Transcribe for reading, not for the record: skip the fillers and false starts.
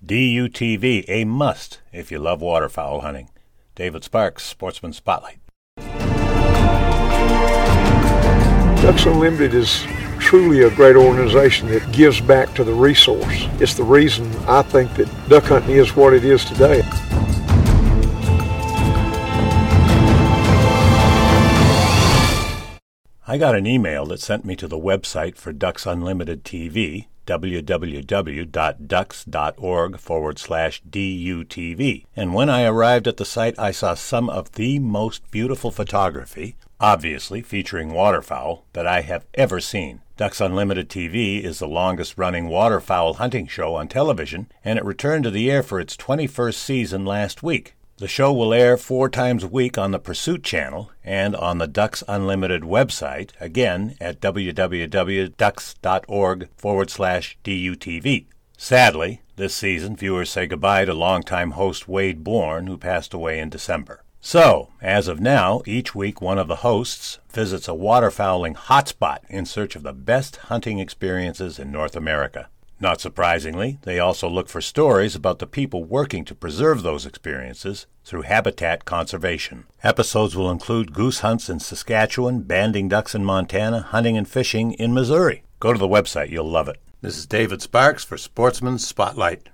DUTV, a must if you love waterfowl hunting. David Sparks, Sportsman Spotlight. Ducks Unlimited is truly a great organization that gives back to the resource. It's the reason I think that duck hunting is what it is today. I got an email that sent me to the website for Ducks Unlimited TV, www.ducks.org/DUTV. And when I arrived at the site, I saw some of the most beautiful photography, obviously featuring waterfowl, that I have ever seen. Ducks Unlimited TV is the longest-running waterfowl hunting show on television, and it returned to the air for its 21st season last week. The show will air 4 times a week on the Pursuit channel and on the Ducks Unlimited website, again at www.ducks.org/DUTV. Sadly, this season, viewers say goodbye to longtime host Wade Bourne, who passed away in December. So, as of now, each week one of the hosts visits a waterfowling hotspot in search of the best hunting experiences in North America. Not surprisingly, they also look for stories about the people working to preserve those experiences through habitat conservation. Episodes will include goose hunts in Saskatchewan, banding ducks in Montana, hunting and fishing in Missouri. Go to the website, you'll love it. This is David Sparks for Sportsman Spotlight.